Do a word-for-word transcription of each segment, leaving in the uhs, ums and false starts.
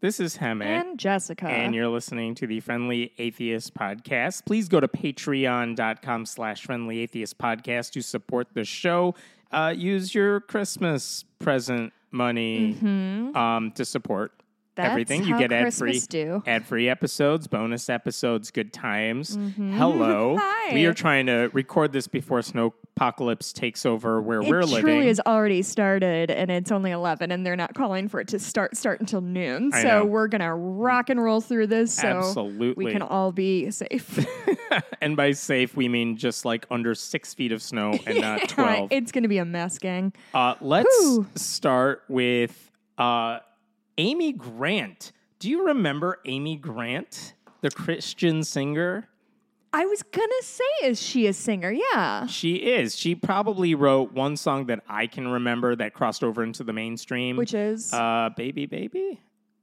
This is Hemet. And Jessica. And you're listening to the Friendly Atheist Podcast. Please go to patreon.com slash Friendly Atheist Podcast to support the show. Uh, use your Christmas present money mm-hmm. um, to support That's everything. How You get Christmas ad-free, do. ad-free episodes, bonus episodes, good times. Mm-hmm. Hello. Hi. We are trying to record this before Snowpocalypse takes over where it we're living. It truly has already started, and it's only eleven, and they're not calling for it to start start until noon. I so know. we're going to rock and roll through this so Absolutely. we can all be safe. And by safe, we mean just like under six feet of snow and not twelve. It's going to be a mess, gang. Uh, let's Whew. start with uh, Amy Grant. Do you remember Amy Grant, the Christian singer? I was going to say, is she a singer? Yeah. She is. She probably wrote one song that I can remember that crossed over into the mainstream. Which is? Uh, Baby Baby?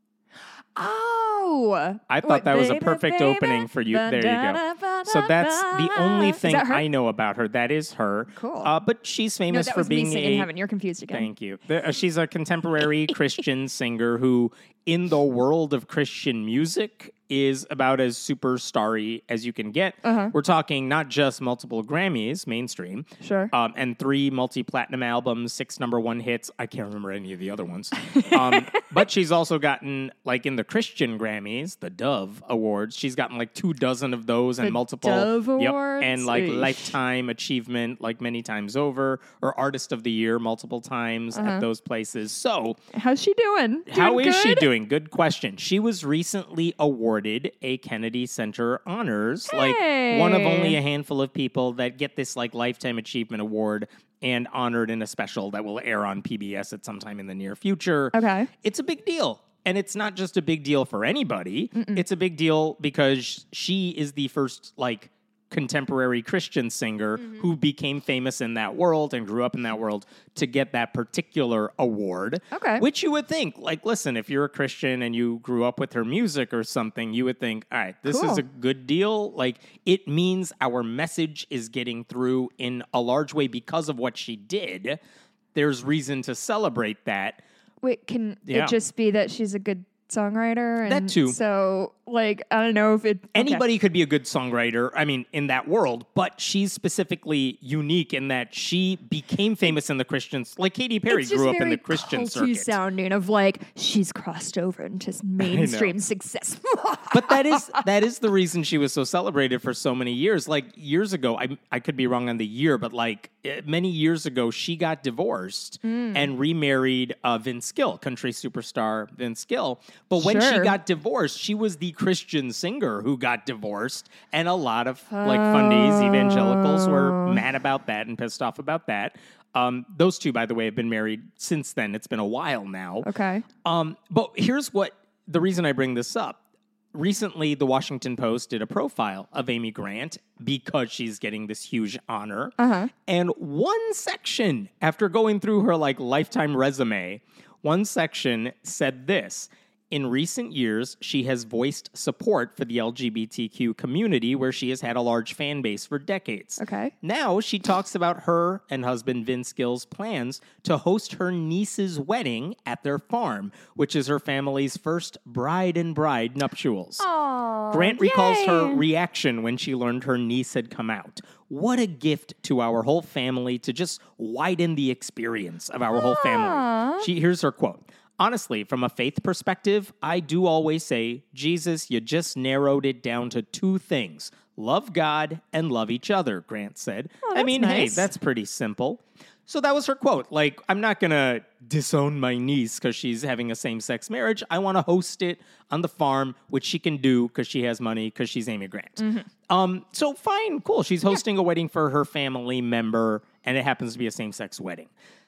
Oh. I thought What, that was a baby, perfect baby, opening for you. There you go. So that's the only thing I know about her. That is her. Cool. Uh, but she's No, famous that for was being me singing a... Heaven. You're confused again. Thank you. The, uh, she's a contemporary Christian singer who, in the world of Christian music, is about as superstar-y as you can get. Uh-huh. We're talking not just multiple Grammys, mainstream, Sure. um, and three multi-platinum albums, six number one hits. I can't remember any of the other ones. um, but she's also gotten, like in the Christian Grammys, the Dove Awards, she's gotten like two dozen of those and The multiple... Dove Yep, Awards? and like Eesh. Lifetime Achievement, like many times over, or Artist of the Year multiple times Uh-huh. at those places. So, How's she doing? how Doing is she good? doing? Good question. She was recently awarded a Kennedy Center Honors, like one of only a handful of people that get this like Lifetime Achievement Award and honored in a special that will air on P B S at some time in the near future. Okay. It's a big deal. And it's not just a big deal for anybody. Mm-mm. It's a big deal because she is the first like contemporary Christian singer mm-hmm. who became famous in that world and grew up in that world to get that particular award. Okay. Which you would think, like, listen, if you're a Christian and you grew up with her music or something, you would think, all right, this Cool. is a good deal. Like, it means our message is getting through in a large way because of what she did. There's reason to celebrate that. Wait, can Yeah. it just be that she's a good songwriter? And That too. So, like, I don't know if it... okay. Anybody could be a good songwriter, I mean, in that world, but she's specifically unique in that she became famous in the Christians. Like Katy Perry It's just grew up in very the Christian culty circuit. sounding of like, she's crossed over into mainstream success. But that is that is the reason she was so celebrated for so many years. Like years ago, I I could be wrong on the year, but like eh, many years ago, she got divorced Mm. and remarried uh, Vince Gill, country superstar Vince Gill. But when she Sure. got divorced, she was the Christian singer who got divorced, and a lot of like fundies, evangelicals were mad about that and pissed off about that. Um, those two, by the way, have been married since then. It's been a while now. Okay. Um, but here's what the reason I bring this up. Recently, the Washington Post did a profile of Amy Grant because she's getting this huge honor. Uh-huh. And one section, after going through her like lifetime resume, one section said this. In recent years, she has voiced support for the L G B T Q community where she has had a large fan base for decades. Okay. Now she talks about her and husband Vince Gill's plans to host her niece's wedding at their farm, which is her family's first bride and bride nuptials. Aww, Grant recalls yay. her reaction when she learned her niece had come out. What a gift to our whole family to just widen the experience of our whole family. Aw. She, here's her quote. Honestly, from a faith perspective, I do always say, Jesus, you just narrowed it down to two things. Love God and love each other, Grant said. Oh, I that's mean, hey, nice. that's pretty simple. So that was her quote. Like, I'm not going to disown my niece because she's having a same-sex marriage. I want to host it on the farm, which she can do because she has money, because she's Amy Grant. Mm-hmm. Um, so fine, cool. She's hosting yeah. a wedding for her family member, and it happens to be a same-sex wedding.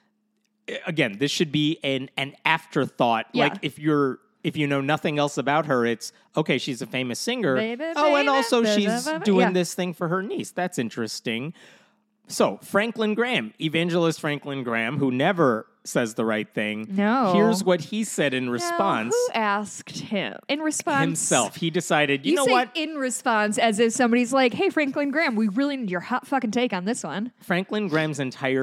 Again, this should be an, an afterthought. Yeah. Like, if you're... If you know nothing else about her, it's, okay, she's a famous singer. Baby, oh, and baby, also baby, she's baby. doing Yeah. this thing for her niece. That's interesting. So, Franklin Graham, evangelist Franklin Graham, who never says the right thing. No. Here's what he said in response. Now, who asked him? In response? Himself. He decided, you, You know say what? in response as if somebody's like, hey, Franklin Graham, we really need your hot fucking take on this one. Franklin Graham's entire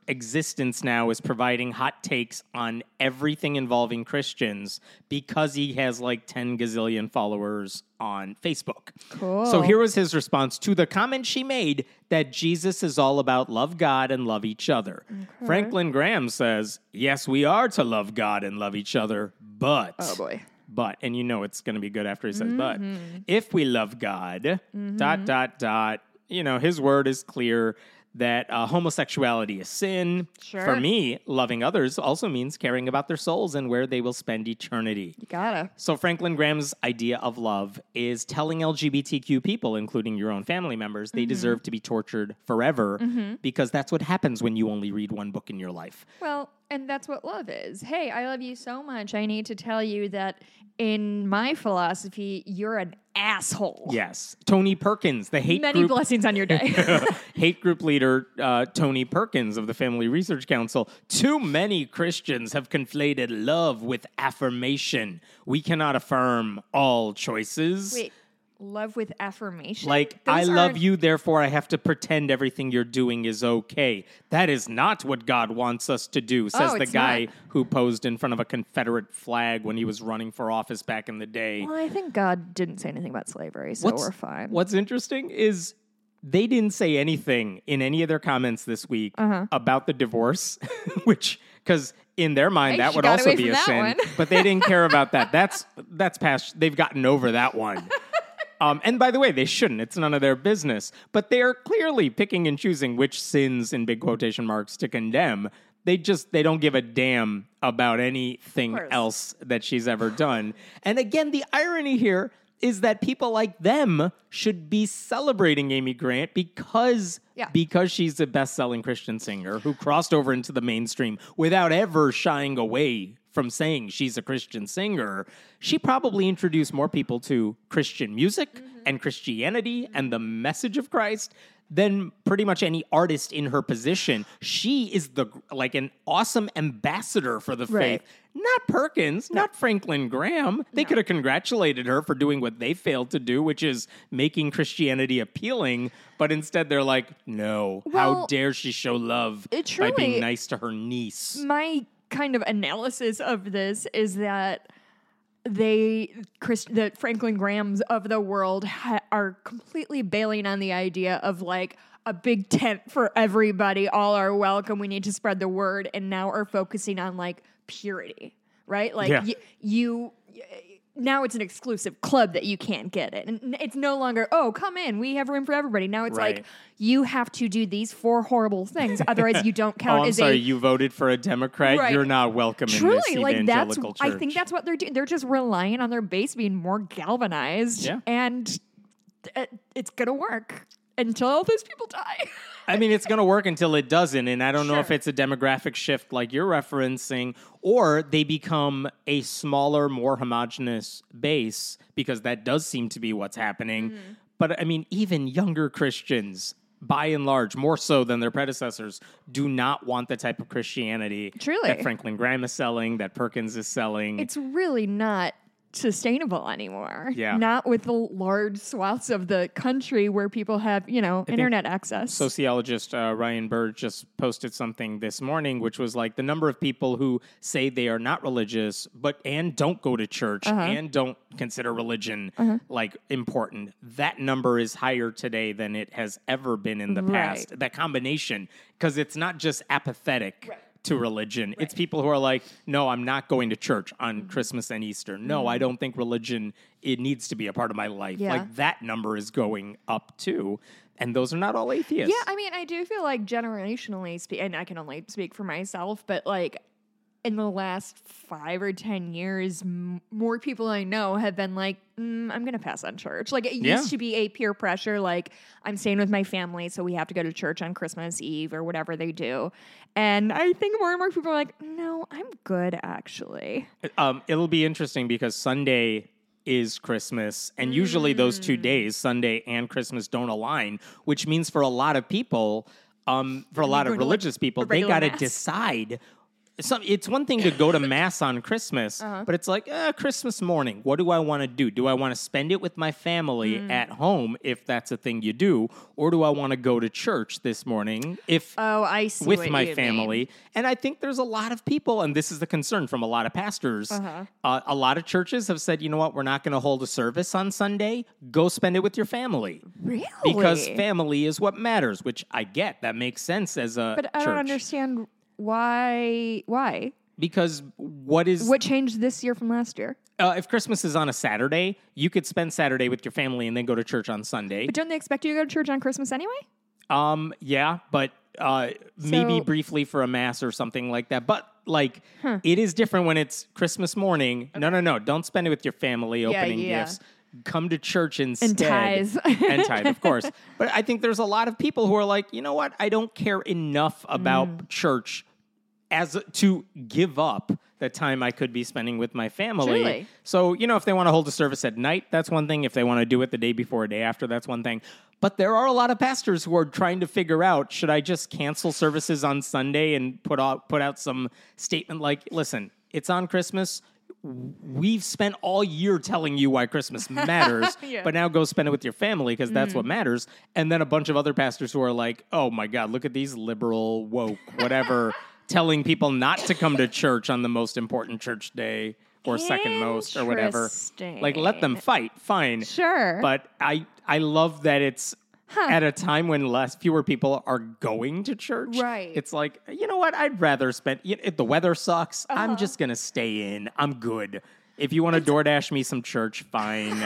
existence now is providing hot takes on everything involving Christians because he has like ten gazillion followers on Facebook. Cool. So here was his response to the comment she made that Jesus is all about love God and love each other. Okay. Franklin Graham says, yes, we are to love God and love each other, but... Oh, boy. But, and you know it's going to be good after he says, Mm-hmm. but, if we love God, Mm-hmm. dot, dot, dot, you know, his word is clear that uh, homosexuality is sin. Sure. For me, loving others also means caring about their souls and where they will spend eternity. You gotta. So Franklin Graham's idea of love is telling L G B T Q people, including your own family members, they Mm-hmm. deserve to be tortured forever because that's what happens when you only read one book in your life. Well, and that's what love is. Hey, I love you so much. I need to tell you that in my philosophy, you're an asshole. Yes. Tony Perkins, the hate Many group blessings on your day. hate group leader uh, Tony Perkins of the Family Research Council. Too many Christians have conflated love with affirmation. We cannot affirm all choices. Wait, love with affirmation? Like, Those I love aren't- you, therefore I have to pretend everything you're doing is okay. That is not what God wants us to do, says Oh, the it's guy not. who posed in front of a Confederate flag when he was running for office back in the day. Well, I think God didn't say anything about slavery, so we're fine. What's interesting is they didn't say anything in any of their comments this week Uh-huh. about the divorce, which, because in their mind, Hey, that she would got also away be from a that sin, one. but they didn't care about that. That's that's past, they've gotten over that one. Um, and by the way, they shouldn't. It's none of their business. But they are clearly picking and choosing which sins, in big quotation marks, to condemn. They just, they don't give a damn about anything Of course. else that she's ever done. And again, the irony here is that people like them should be celebrating Amy Grant because, Yeah. because she's a best-selling Christian singer who crossed over into the mainstream without ever shying away from saying she's a Christian singer. She probably introduced more people to Christian music Mm-hmm. and Christianity and the message of Christ than pretty much any artist in her position. She is the like an awesome ambassador for the Right. faith. Not Perkins, not Franklin Graham. They could have congratulated her for doing what they failed to do, which is making Christianity appealing. But instead, they're like, no, how Well, dare she show love it by being truly- nice to her niece? My kind of analysis of this is that they, Chris, the Franklin Grahams of the world ha- are completely bailing on the idea of like a big tent for everybody. All are welcome. We need to spread the word, and now are focusing on like purity, right? Like Yeah. y- you. Now it's an exclusive club that you can't get it. And it's no longer, oh, come in, we have room for everybody. Now it's Right. like, you have to do these four horrible things. Otherwise, you don't count Oh, I'm as sorry. a You voted for a Democrat. Right. You're not welcome in truly this like that's evangelical I church. think that's what they're doing. They're just relying on their base being more galvanized, Yeah. and it, it's gonna work until all those people die. I mean, it's going to work until it doesn't. And I don't know if Sure. it's a demographic shift like you're referencing, or they become a smaller, more homogenous base, because that does seem to be what's happening. Mm-hmm. But I mean, even younger Christians, by and large, more so than their predecessors, do not want the type of Christianity Truly. that Franklin Graham is selling, that Perkins is selling. It's really not sustainable anymore. Yeah. Not with the large swaths of the country where people have, you know, internet access. Sociologist uh, Ryan Bird just posted something this morning, which was like the number of people who say they are not religious, but and don't go to church Uh-huh. and don't consider religion like important. That number is higher today than it has ever been in the Right. past. That combination, because it's not just apathetic. To religion. It's people who are like, no, I'm not going to church on Mm-hmm. Christmas and Easter. No, I don't think religion, it needs to be a part of my life. Yeah. Like that number is going up too. And those are not all atheists. Yeah, I mean, I do feel like generationally, spe- and I can only speak for myself, but like in the last five or ten years, m- more people I know have been like, mm, I'm going to pass on church. Like it Yeah. used to be a peer pressure, like I'm staying with my family, so we have to go to church on Christmas Eve or whatever they do. And I think more and more people are like, no, I'm good actually. Um, it'll be interesting because Sunday is Christmas, and usually those two Mm. days, Sunday and Christmas, don't align, which means for a lot of people, um, for a lot of going to, like, religious people, a they regular got to mass. decide some, it's one thing to go to mass on Christmas, uh-huh. but it's like, uh, Christmas morning, what do I want to do? Do I want to spend it with my family mm. at home, if that's a thing you do? Or do I want to go to church this morning if oh, I see with what my you family? Mean. And I think there's a lot of people, and this is the concern from a lot of pastors. Uh-huh. Uh, a lot of churches have said, you know what, we're not going to hold a service on Sunday. Go spend it with your family. Really? Because family is what matters, which I get. That makes sense as a But I church. don't understand why. Why? Because what is... What changed this year from last year? Uh, if Christmas is on a Saturday, you could spend Saturday with your family and then go to church on Sunday. But don't they expect you to go to church on Christmas anyway? Um, yeah, but uh, so, maybe briefly for a mass or something like that. But like, huh. it is different when it's Christmas morning. Okay. No, no, no. Don't spend it with your family opening yeah, yeah. gifts. Come to church instead. And tithe. and tithe, of course. But I think there's a lot of people who are like, you know what? I don't care enough about mm. church as a, to give up the time I could be spending with my family. Truly. So, you know, if they want to hold a service at night, that's one thing. If they want to do it the day before or day after, that's one thing. But there are a lot of pastors who are trying to figure out, should I just cancel services on Sunday and put out, put out some statement like, listen, it's on Christmas. We've spent all year telling you why Christmas matters, yeah. but now go spend it with your family because that's mm. what matters. And then a bunch of other pastors who are like, oh my God, look at these liberal, woke, whatever, telling people not to come to church on the most important church day or second most or whatever. Like, let them fight, fine. Sure. But I, I love that it's huh. at a time when less fewer people are going to church. Right. It's like, you know what? I'd rather spend, you know, if the weather sucks, uh-huh. I'm just going to stay in. I'm good. If you want to DoorDash me some church, fine.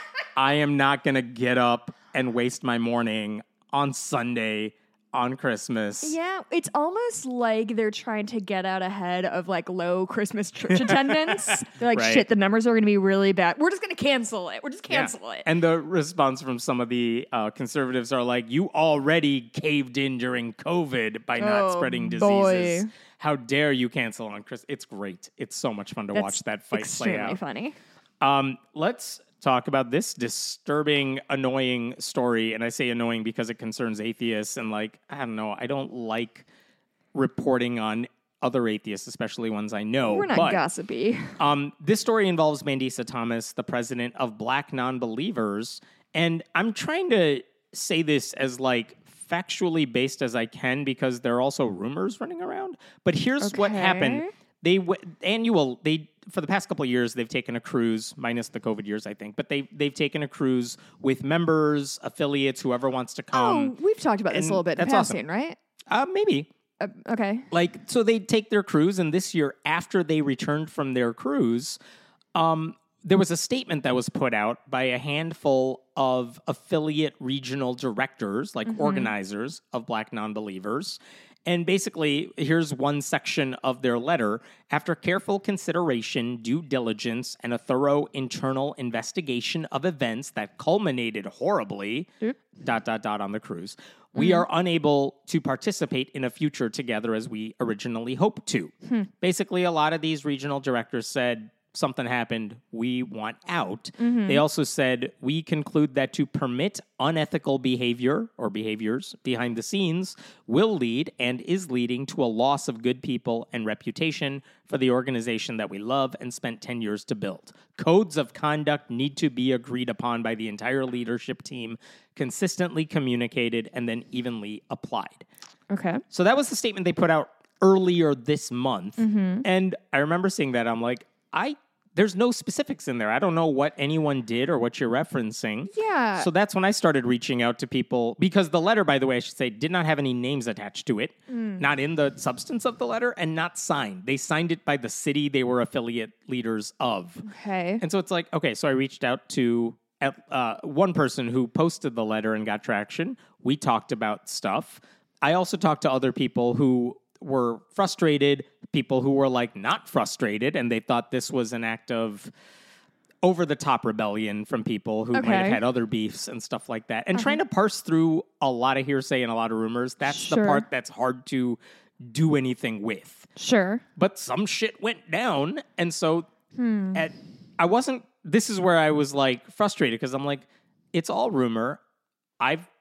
I am not going to get up and waste my morning on Sunday on Christmas. Yeah, it's almost like they're trying to get out ahead of like low Christmas church attendance. They're like, right. shit, the numbers are going to be really bad. We're just going to cancel it. We're just cancel yeah. it. And the response from some of the uh, conservatives are like, you already caved in during COVID by not oh, spreading diseases. Boy. How dare you cancel on Christmas? It's great. It's so much fun to That's watch that fight play out. Extremely funny. Um, let's talk about this disturbing, annoying story. And I say annoying because it concerns atheists. And like, I don't know, I don't like reporting on other atheists, especially ones I know. We're not but, gossipy. Um, this story involves Mandisa Thomas, the president of Black Nonbelievers. And I'm trying to say this as like factually based as I can because there are also rumors running around. But here's okay. what happened. They w- annual they for the past couple of years they've taken a cruise, minus the COVID years, I think. But they they've taken a cruise with members, affiliates, whoever wants to come. Oh, we've talked about this a little bit. That's in passing, awesome. Right? Uh, maybe. Uh, okay. Like so, they take their cruise, and this year, after they returned from their cruise, um, there was a statement that was put out by a handful of affiliate regional directors, like mm-hmm. organizers of Black Nonbelievers. And basically, here's one section of their letter. After careful consideration, due diligence, and a thorough internal investigation of events that culminated horribly, Oop. dot, dot, dot on the cruise, mm-hmm. we are unable to participate in a future together as we originally hoped to. Hmm. Basically, a lot of these regional directors said, something happened, we want out. Mm-hmm. They also said, we conclude that to permit unethical behavior or behaviors behind the scenes will lead and is leading to a loss of good people and reputation for the organization that we love and spent ten years to build. Codes of conduct need to be agreed upon by the entire leadership team, consistently communicated, and then evenly applied. Okay. So that was the statement they put out earlier this month. Mm-hmm. And I remember seeing that. I'm like, I There's no specifics in there. I don't know what anyone did or what you're referencing. Yeah. So that's when I started reaching out to people because the letter, by the way, I should say, did not have any names attached to it, mm. not in the substance of the letter, and not signed. They signed it by the city they were affiliate leaders of. Okay. And so it's like, okay, so I reached out to uh, one person who posted the letter and got traction. We talked about stuff. I also talked to other people who were frustrated, people who were like not frustrated, and they thought this was an act of over-the-top rebellion from people who okay. might have had other beefs and stuff like that. And uh-huh. trying to parse through a lot of hearsay and a lot of rumors, that's sure. the part that's hard to do anything with. Sure. But some shit went down, and so hmm. at I wasn't, this is where I was like frustrated, because I'm like, it's all rumor. I've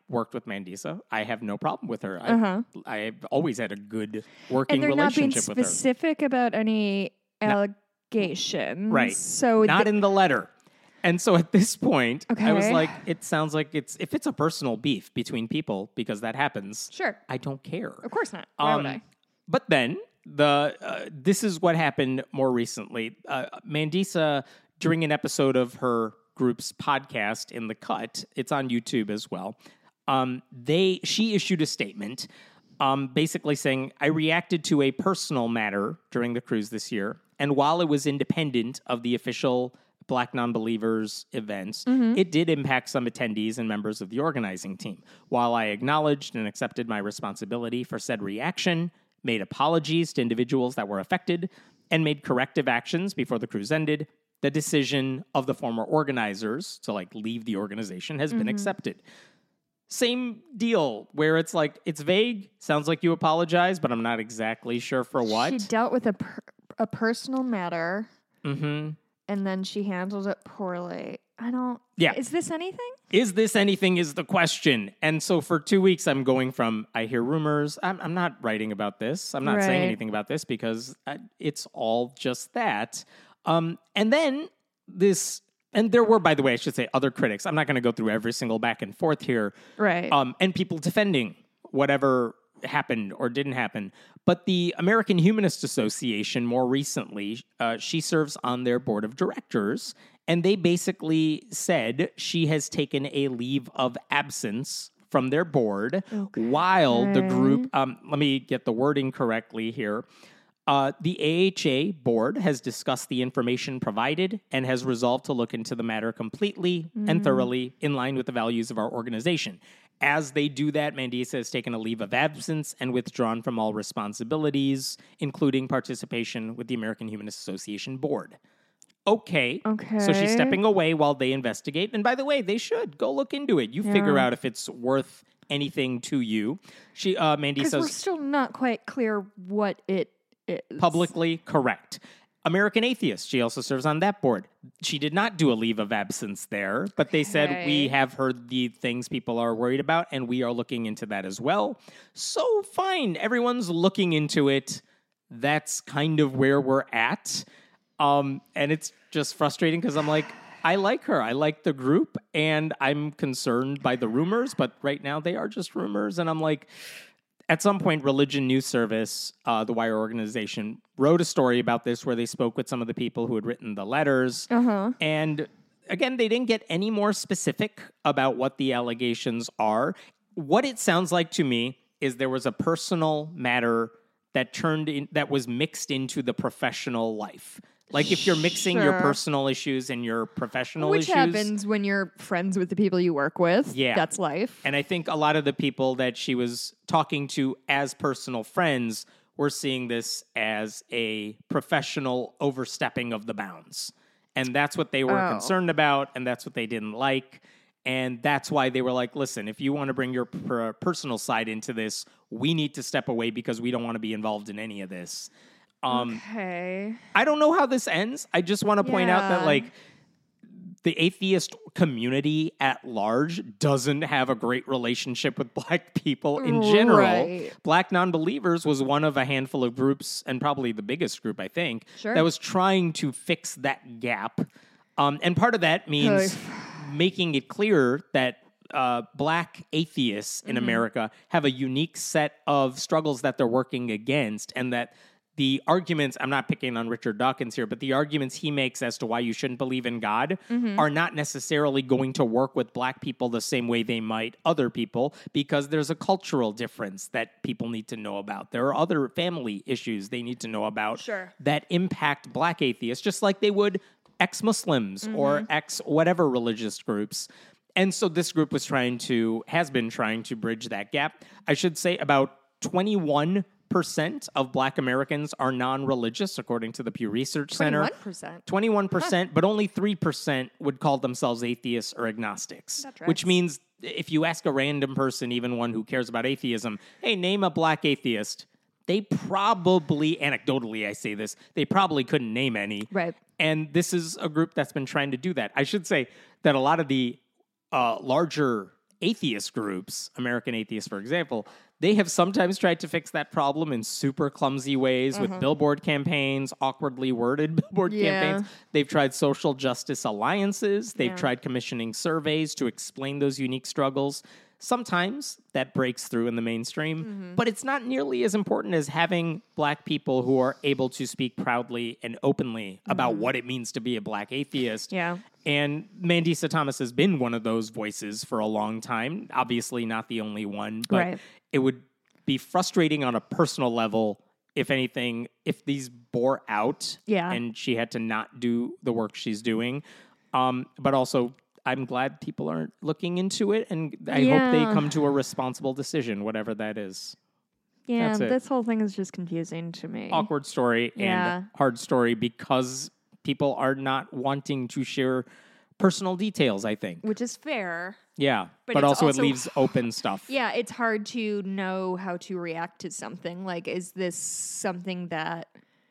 worked with Mandisa. I have no problem with her. Uh-huh. I, I've always had a good working And they're not being relationship with her. specific about any allegations. Right. So Not th- in the letter. And so at this point, I was Okay. like, it sounds like it's, if it's a personal beef between people, because that happens, sure. I don't care. Of course not. Why would Um, I? But then the uh, this is what happened more recently. Uh, Mandisa, during an episode of her group's podcast, In the Cut, it's on YouTube as well. Um, they she issued a statement, um, basically saying, "I reacted to a personal matter during the cruise this year, and while it was independent of the official Black Nonbelievers events, it did impact some attendees and members of the organizing team. While I acknowledged and accepted my responsibility for said reaction, made apologies to individuals that were affected, and made corrective actions before the cruise ended, the decision of the former organizers to like leave the organization has been accepted." Same deal where it's like, it's vague, sounds like you apologize, but I'm not exactly sure for what. She dealt with a per- a personal matter, Mm-hmm. and then she handled it poorly. I don't. Yeah. Is this anything? Is this anything is the question. And so for two weeks, I'm going from, I hear rumors. I'm, I'm not writing about this. I'm not saying Right. anything about this because I, it's all just that. Um, and then this, and there were, by the way, I should say, other critics. I'm not going to go through every single back and forth here. Right. Um, and people defending whatever happened or didn't happen. But the American Humanist Association, more recently, uh, she serves on their board of directors, and they basically said she has taken a leave of absence from their board while the group, um, let me get the wording correctly here. Uh, the A H A board has discussed the information provided and has resolved to look into the matter completely and thoroughly in line with the values of our organization. As they do that, Mandisa has taken a leave of absence and withdrawn from all responsibilities, including participation with the American Humanist Association board. Okay. Okay. So she's stepping away while they investigate. And by the way, they should go look into it. You figure Yeah. out if it's worth anything to you. She, uh, Mandy Because we're says, still not quite clear what it is. publicly correct. American Atheist, she also serves on that board. She did not do a leave of absence there, but they said, Okay. we have heard the things people are worried about, and we are looking into that as well. So fine, everyone's looking into it. That's kind of where we're at. Um, and it's just frustrating because I'm like, I like her. I like the group, and I'm concerned by the rumors, but right now they are just rumors. And I'm like, at some point, Religion News Service, uh, the Wire organization, wrote a story about this where they spoke with some of the people who had written the letters. Uh-huh. And again, they didn't get any more specific about what the allegations are. What it sounds like to me is there was a personal matter that turned in, that was mixed into the professional life. Like if you're mixing your Sure. personal issues and your professional Which issues. happens when you're friends with the people you work with. Yeah. That's life. And I think a lot of the people that she was talking to as personal friends were seeing this as a professional overstepping of the bounds. And that's what they were Oh. concerned about, and that's what they didn't like. And that's why they were like, listen, if you want to bring your per- personal side into this, we need to step away because we don't want to be involved in any of this. Um, Okay. I don't know how this ends. I just want to point out that, Yeah. like, the atheist community at large doesn't have a great relationship with black people in general. Right. Black Nonbelievers was one of a handful of groups, and probably the biggest group, I think, Sure. that was trying to fix that gap. Um, and part of that means making it clear that uh, black atheists in America have a unique set of struggles that they're working against, and that the arguments, I'm not picking on Richard Dawkins here, but the arguments he makes as to why you shouldn't believe in God are not necessarily going to work with black people the same way they might other people, because there's a cultural difference that people need to know about. There are other family issues they need to know about Sure. that impact black atheists, just like they would ex-Muslims or ex-whatever religious groups. And so this group was trying to, has been trying to bridge that gap. I should say about twenty-one percent of black Americans are non-religious, according to the Pew Research Center. twenty-one percent. twenty-one percent, but only three percent would call themselves atheists or agnostics, That which tracks. means if you ask a random person, even one who cares about atheism, hey, name a black atheist, they probably, anecdotally I say this, they probably couldn't name any. Right. And this is a group that's been trying to do that. I should say that a lot of the uh, larger atheist groups, American Atheists, for example, they have sometimes tried to fix that problem in super clumsy ways with billboard campaigns, awkwardly worded billboard Yeah. campaigns. They've tried social justice alliances. They've Yeah. tried commissioning surveys to explain those unique struggles. Sometimes that breaks through in the mainstream, Mm-hmm. but it's not nearly as important as having black people who are able to speak proudly and openly about what it means to be a black atheist. Mm-hmm. Yeah. And Mandisa Thomas has been one of those voices for a long time. Obviously, not the only one, but Right. it would be frustrating on a personal level, if anything, if these bore out Yeah. and she had to not do the work she's doing. Um, but also, I'm glad people aren't looking into it, and I hope they Yeah. come to a responsible decision, whatever that is. Yeah, That's it. this whole thing is just confusing to me. Awkward story Yeah. and hard story because people are not wanting to share personal details, I think. Which is fair. Yeah, But but, it's also, also- it leaves open stuff. Yeah, it's hard to know how to react to something. Like, is this something that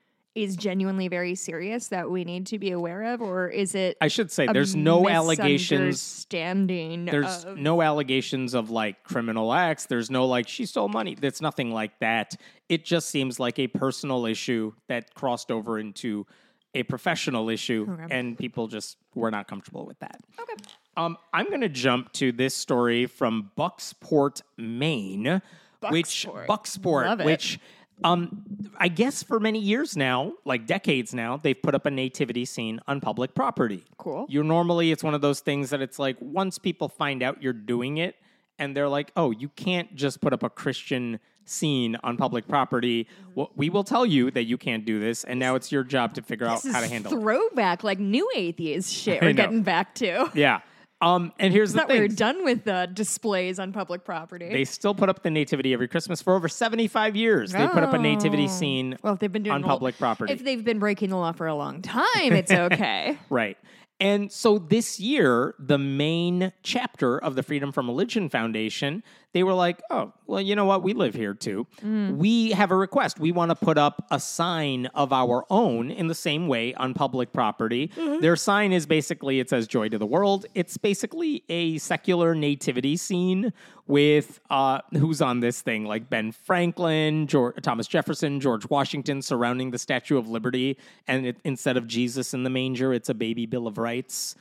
is genuinely very serious that we need to be aware of? Or is it I should say a there's no allegations. misunderstanding There's of- no allegations of like criminal acts. There's no like she stole money. That's nothing like that. It just seems like a personal issue that crossed over into a professional issue, Okay. and people just were not comfortable with that. Okay. Um, I'm going to jump to this story from Bucksport, Maine, which Bucksport. Bucksport, Love it. which um, I guess for many years now, like decades now, they've put up a nativity scene on public property. Cool. You normally, it's one of those things that it's like once people find out you're doing it, and they're like, "Oh, you can't just put up a Christian scene on public property. Well, we will tell you that you can't do this, and now it's your job to figure out This how to is handle it." throwback, like new atheist shit I we're know. getting back to. Yeah. Um, and here's the Thought we were thing. done with the displays on public property. They still put up the nativity every Christmas for over seventy-five years. They put up a nativity Oh. scene Well, if they've been doing on the whole- public property. If they've been breaking the law for a long time, it's okay. Right. And so this year, the main chapter of the Freedom from Religion Foundation, they were like, oh, well, you know what? We live here too. We have a request. We want to put up a sign of our own in the same way on public property. Their sign is basically, it says joy to the world. It's basically a secular nativity scene with uh, who's on this thing, like Ben Franklin, George, Thomas Jefferson, George Washington surrounding the Statue of Liberty. And it, instead of Jesus in the manger, it's a baby Bill of Rights.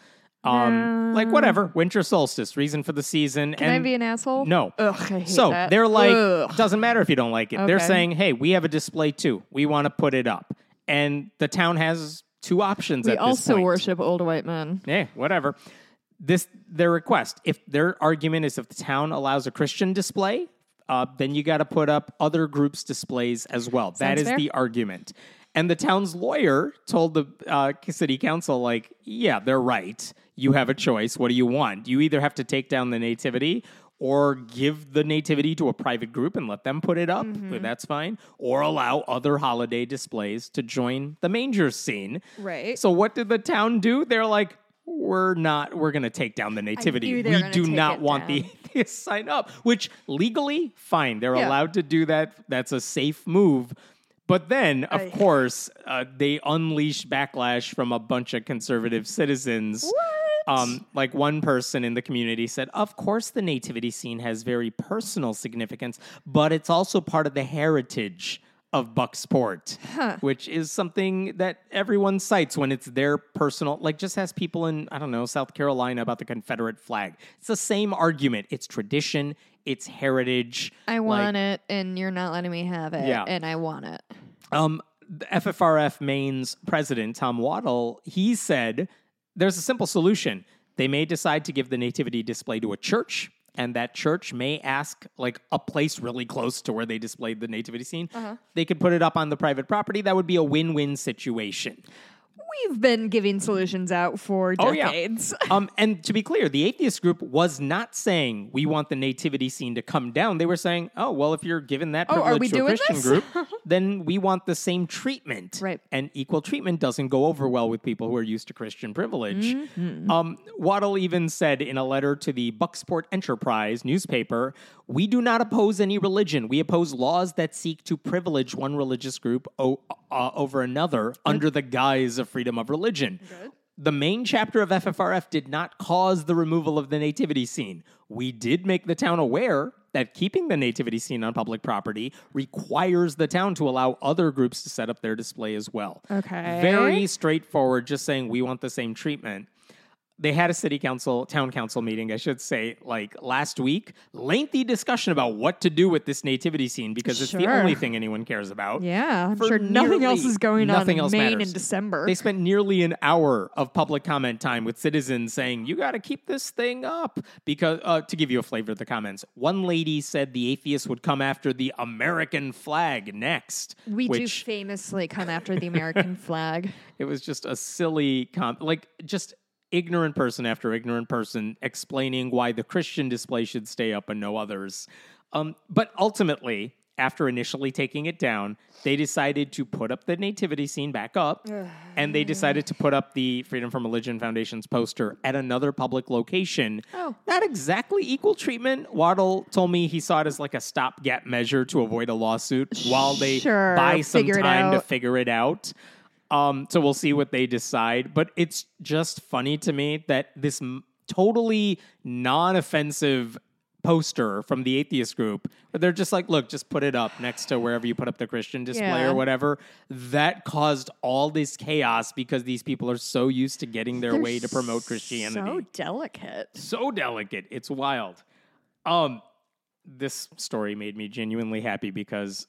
Um, like whatever, winter solstice, reason for the season. Can and I be an asshole? No. Ugh, I hate So that. they're like, Ugh. doesn't matter if you don't like it. They're Okay. saying, hey, we have a display too. We want to put it up. And the town has two options We at this also point. worship old white men. Yeah, whatever. This their request. If their argument is if the town allows a Christian display, uh, then you got to put up other groups' displays as well. that Sounds is fair. the argument. And the town's lawyer told the uh, city council, like, yeah, they're right. You have a choice. What do you want? You either have to take down the nativity or give the nativity to a private group and let them put it up. Mm-hmm. That's fine. Or allow other holiday displays to join the manger scene. Right. So what did the town do? They're like, we're not, we're going to take down the nativity. knew they were We gonna do take not it want the down. atheists sign up, which legally, fine. They're Yeah. allowed to do that. That's a safe move. But then, of I- course, uh, they unleash backlash from a bunch of conservative citizens. What? Um, like one person in the community said, of course the nativity scene has very personal significance, but it's also part of the heritage of Bucksport, which is something that everyone cites when it's their personal, like just ask people in, I don't know, South Carolina about the Confederate flag. It's the same argument. It's tradition, it's heritage. I Like, want it, and you're not letting me have it, Yeah. and I want it. Um, the F F R F Maine's president, Tom Waddle, he said there's a simple solution. They may decide to give the nativity display to a church, and that church may ask, like, a place really close to where they displayed the nativity scene. They could put it up on the private property. That would be a win-win situation. We've been giving solutions out for Oh, yeah. decades. Um, and to be clear, the atheist group was not saying we want the nativity scene to come down. They were saying, oh, well, if you're given that Oh, are privilege we to a doing Christian this? group, then we want the same treatment. Right. And equal treatment doesn't go over well with people who are used to Christian privilege. Mm-hmm. Um, Waddle even said in a letter to the Bucksport Enterprise newspaper, we do not oppose any religion. We oppose laws that seek to privilege one religious group o- uh, over another under the guise of freedom of religion. Good. The main chapter of F F R F did not cause the removal of the nativity scene. We did make the town aware that keeping the nativity scene on public property requires the town to allow other groups to set up their display as well. Okay. Very straightforward, just saying we want the same treatment. They had a city council, town council meeting, I should say, like last week. Lengthy discussion about what to do with this nativity scene because it's the Sure. only thing anyone cares about. Yeah, I'm For sure nothing nearly- else is going on nothing in else Maine matters. in December. They spent nearly an hour of public comment time with citizens saying, you got to keep this thing up. Because, uh, to give you a flavor of the comments, one lady said the atheists would come after the American flag next. we do which famously come after the American flag. it was just a silly, com- like, just ignorant person after ignorant person explaining why the Christian display should stay up and no others. Um, but ultimately, after initially taking it down, they decided to put up the nativity scene back up, and they decided to put up the Freedom from Religion Foundation's poster at another public location. Oh. Not exactly equal treatment. Waddle told me he saw it as like a stopgap measure to avoid a lawsuit while they Sure, buy some figure it time to out. figure it out. Um, so we'll see what they decide. But it's just funny to me that this m- totally non-offensive poster from the atheist group, where they're just like, look, just put it up next to wherever you put up the Christian display Yeah. or whatever. That caused all this chaos because these people are so used to getting their They're way to promote Christianity. So delicate. So delicate. It's wild. Um, this story made me genuinely happy because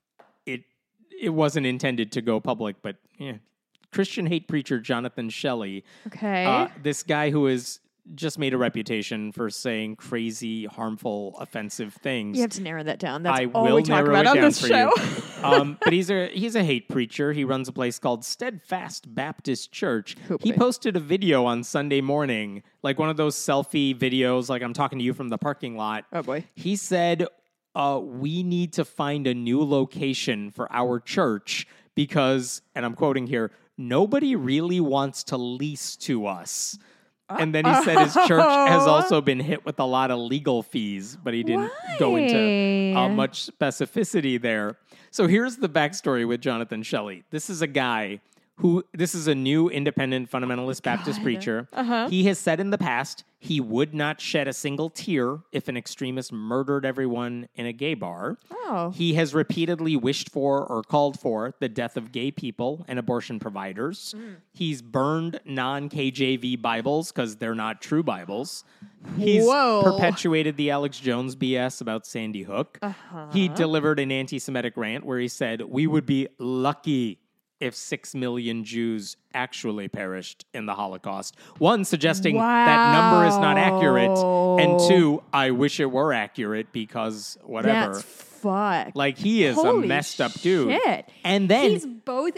it it wasn't intended to go public, but yeah. Christian hate preacher Jonathan Shelley, Okay. uh, this guy who has just made a reputation for saying crazy, harmful, offensive things. you have to narrow that down. That's I all will we talk narrow about it on down this for show. you. um, but he's a he's a hate preacher. He runs a place called Steadfast Baptist Church. Oh, He boy. posted a video on Sunday morning, like one of those selfie videos, like I'm talking to you from the parking lot. Oh, boy. He said, uh, "We need to find a new location for our church because," and I'm quoting here, "nobody really wants to lease to us." And then he said his church has also been hit with a lot of legal fees, but he didn't go into uh, Why? much specificity there. So here's the backstory with Jonathan Shelley. This is a guy who, this is a new independent fundamentalist Baptist preacher. Uh-huh. He has said in the past he would not shed a single tear if an extremist murdered everyone in a gay bar. Oh. He has repeatedly wished for or called for the death of gay people and abortion providers. He's burned non-K J V Bibles because they're not true Bibles. He's Whoa. perpetuated the Alex Jones B S about Sandy Hook. Uh-huh. He delivered an anti-Semitic rant where he said, "We would be lucky if six million Jews actually perished in the Holocaust." One, suggesting that number is not accurate. And Wow. two, I wish it were accurate because whatever. That's fucked. Like, he is Holy a messed up dude. shit. And then He's both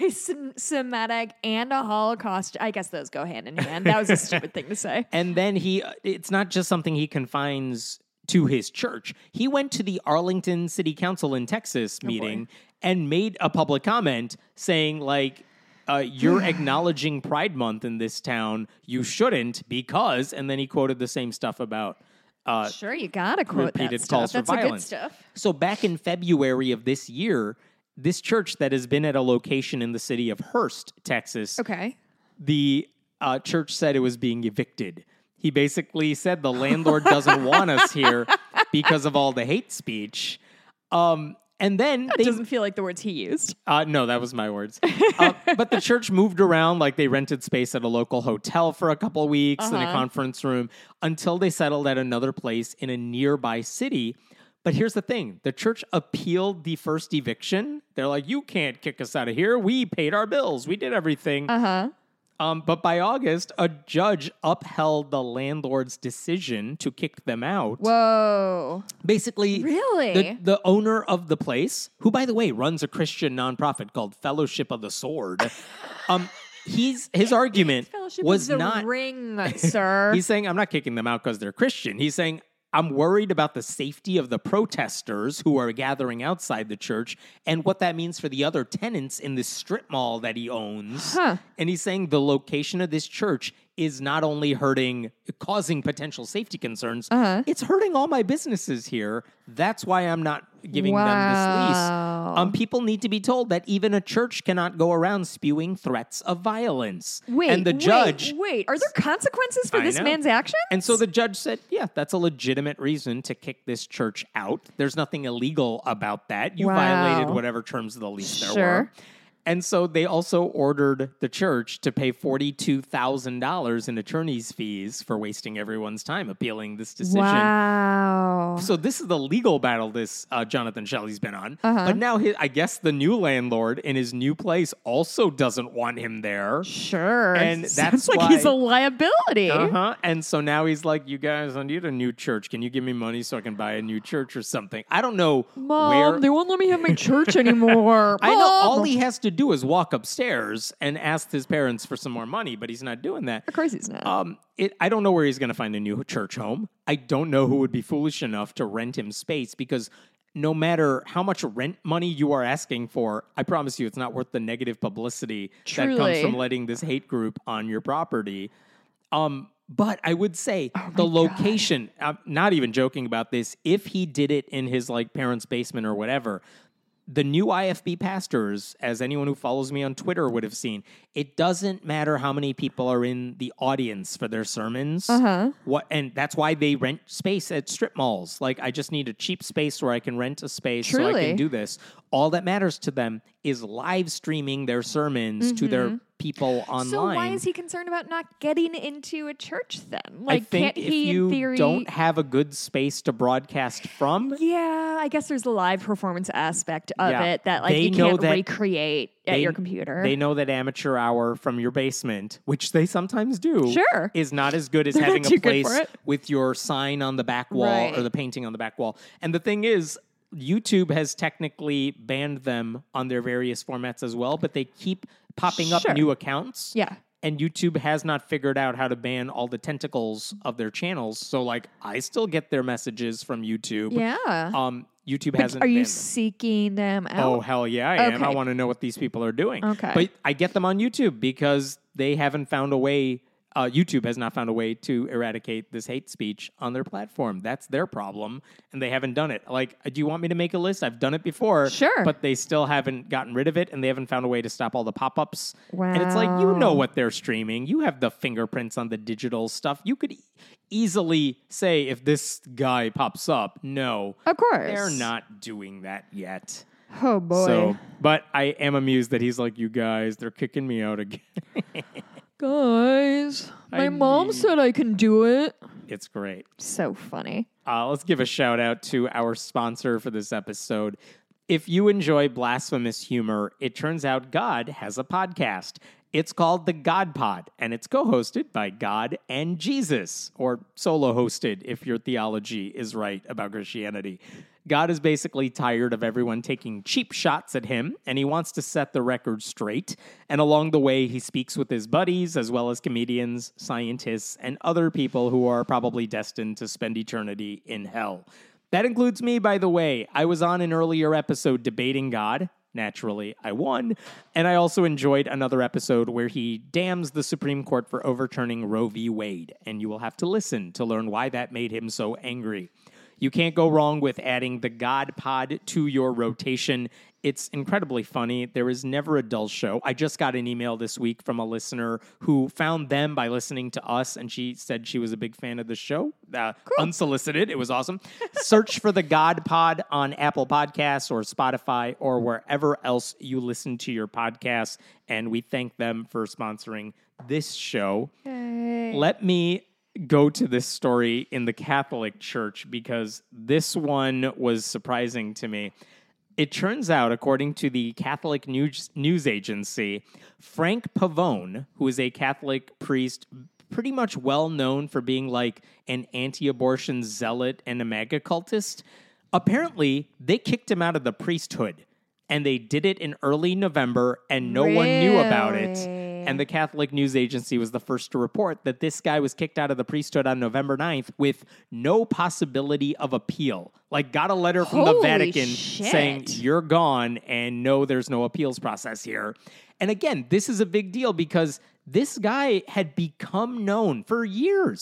anti-Semitic and a Holocaust. I guess those go hand in hand. That was a stupid thing to say. And then he, it's not just something he confines to his church. He went to the Arlington City Council in Texas meeting and made a public comment saying, like, uh, you're acknowledging Pride Month in this town. You shouldn't because, and then he quoted the same stuff about. Uh, Sure, you gotta quote that repeated stuff. calls for That's the good violence. stuff. So back in February of this year, this church that has been at a location in the city of Hearst, Texas, Okay. the uh, church said it was being evicted. He basically said the landlord doesn't want us here because of all the hate speech. Um, and then That they doesn't feel like the words he used. uh, no, that was my words. Uh, but the church moved around, like they rented space at a local hotel for a couple of weeks in a Uh-huh. conference room until they settled at another place in a nearby city. But here's the thing. The church appealed the first eviction. They're like, you can't kick us out of here. We paid our bills. We did everything. Uh-huh. Um, but by August, a judge upheld the landlord's decision to kick them out. Whoa. Basically, Really? the, the owner of the place, who, by the way, runs a Christian nonprofit called Fellowship of the Sword, um, he's his argument Fellowship was is the not. ring, sir. He's saying, I'm not kicking them out because they're Christian. He's saying, I'm worried about the safety of the protesters who are gathering outside the church and what that means for the other tenants in this strip mall that he owns. Huh. And he's saying the location of this church is not only hurting, causing potential safety concerns, Uh-huh. it's hurting all my businesses here. That's why I'm not giving wow. them this lease. Um, people need to be told that even a church cannot go around spewing threats of violence. Wait, and the wait, judge, wait. Are there consequences for I this know. man's actions? And so the judge said, yeah, that's a legitimate reason to kick this church out. There's nothing illegal about that. You Wow. violated whatever terms of the lease there Sure. were. And so they also ordered the church to pay forty-two thousand dollars in attorney's fees for wasting everyone's time appealing this decision. Wow. So this is the legal battle this uh, Jonathan Shelley's been on. Uh-huh. But now his, I guess the new landlord in his new place also doesn't want him there. Sure. And Sounds that's like why- he's a liability. Uh-huh. And so now he's like, you guys, I need a new church. Can you give me money so I can buy a new church or something? I don't know Mom, where. they won't let me have my church anymore. I know Mom. all he has to do is walk upstairs and ask his parents for some more money, but he's not doing that. Of course he's not. Um, it, I don't know where he's going to find a new church home. I don't know who would be foolish enough to rent him space because no matter how much rent money you are asking for, I promise you it's not worth the negative publicity that comes Truly. from letting this hate group on your property. Um, but I would say Oh the location, I'm not even joking about this, if he did it in his like parents' basement or whatever, the new I F B pastors, as anyone who follows me on Twitter would have seen, it doesn't matter how many people are in the audience for their sermons. Uh-huh. What, and that's why they rent space at strip malls. Like, I just need a cheap space where I can rent a space so I Truly. can do this. All that matters to them is live streaming their sermons to their people online. So why is he concerned about not getting into a church then? Like, I think can't if he, you in theory, don't have a good space to broadcast from, Yeah, I guess there's the live performance aspect of Yeah. it that like They you know can't that recreate at they- your computer. they know that amateur hour from your basement, which they sometimes do, Sure. is not as good as They're having not a too good for place it. with your sign on the back wall Right. or the painting on the back wall. And the thing is, YouTube has technically banned them on their various formats as well, but they keep popping up Sure. new accounts. yeah. And YouTube has not figured out how to ban all the tentacles of their channels. So, like, I still get their messages from YouTube. Yeah. Um, YouTube But hasn't are you banned them. seeking them out? Oh, hell yeah, I am. I Okay. want to know what these people are doing. Okay. But I get them on YouTube because they haven't found a way, uh, YouTube has not found a way to eradicate this hate speech on their platform. That's their problem, and they haven't done it. Like, do you want me to make a list? I've done it before. Sure. But they still haven't gotten rid of it, and they haven't found a way to stop all the pop-ups. And it's like, you know Wow. what they're streaming. You have the fingerprints on the digital stuff. You could e- easily say if this guy pops up, no. Of course. They're not doing that yet. Oh boy. So, but I am amused that he's like, you guys, they're kicking me out again. Guys, my I mom need- said I can do it. It's great. So funny. Uh, let's give a shout out to our sponsor for this episode. If you enjoy blasphemous humor, it turns out God has a podcast. It's called The God Pod, and it's co-hosted by God and Jesus, or solo-hosted if your theology is right about Christianity. God is basically tired of everyone taking cheap shots at him, and he wants to set the record straight. And along the way, he speaks with his buddies, as well as comedians, scientists, and other people who are probably destined to spend eternity in hell. That includes me, by the way. I was on an earlier episode debating God. Naturally, I won. And I also enjoyed another episode where he damns the Supreme Court for overturning Roe v. Wade. And you will have to listen to learn why that made him so angry. You can't go wrong with adding the God Pod to your rotation. It's incredibly funny. There is never a dull show. I just got an email this week from a listener who found them by listening to us, and she said she was a big fan of the show. Uh, unsolicited. It was awesome. Search for the God Pod on Apple Podcasts or Spotify or wherever else you listen to your podcasts, and we thank them for sponsoring this show. Yay. Let me go to this story in the Catholic Church because this one was surprising to me. It turns out, according to the Catholic News, news Agency, Frank Pavone, who is a Catholic priest, pretty much well known for being like an anti-abortion zealot and a MAGA cultist, apparently they kicked him out of the priesthood. And they did it in early November, and no one knew about it. Really? And the Catholic News Agency was the first to report that this guy was kicked out of the priesthood on November ninth with no possibility of appeal. Like, got a letter from the Holy Vatican shit. saying, you're gone, and no, there's no appeals process here. And again, this is a big deal because this guy had become known for years